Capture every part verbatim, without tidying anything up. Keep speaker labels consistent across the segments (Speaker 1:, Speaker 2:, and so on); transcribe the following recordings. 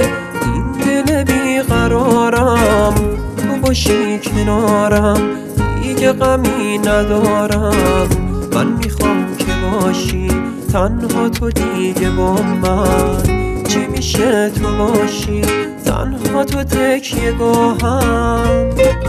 Speaker 1: این دل بیقرارم، تو باشی کنارم دیگه غمی ندارم. من میخوام که باشی تنها تو دیگه با من، چی میشه تو باشی تنها تو تکیه گاهم.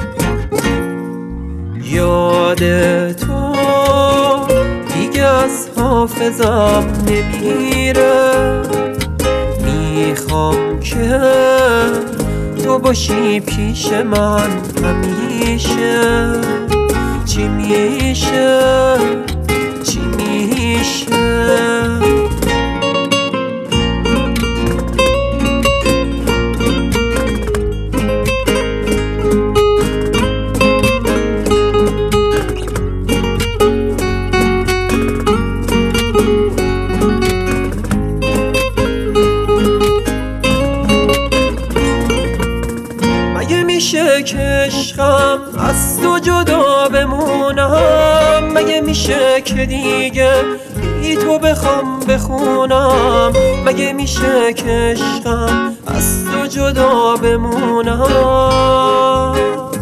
Speaker 1: یاد تو دیگه از حافظم نمیره، میخوام که تو باشی پیش من همیشه. چی میشه چی میشه مگه میشه که عشقم از تو جدا بمونم؟ مگه میشه که دیگه بی تو بخوام بخونم؟ مگه میشه که عشقم از تو جدا بمونم؟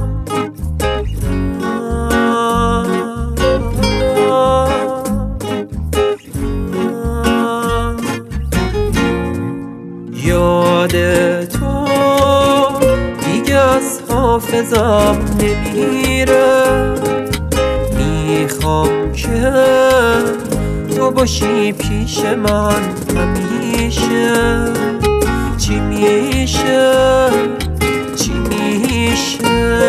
Speaker 1: یاد تو دیگه از حافظم نمیره، میخوام که تو باشی پیش من همیشه. چی میشه چی میشه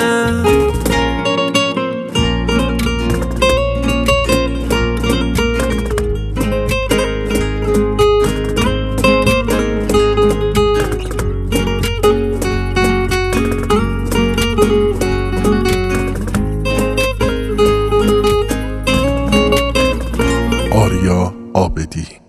Speaker 2: آریا عابدی.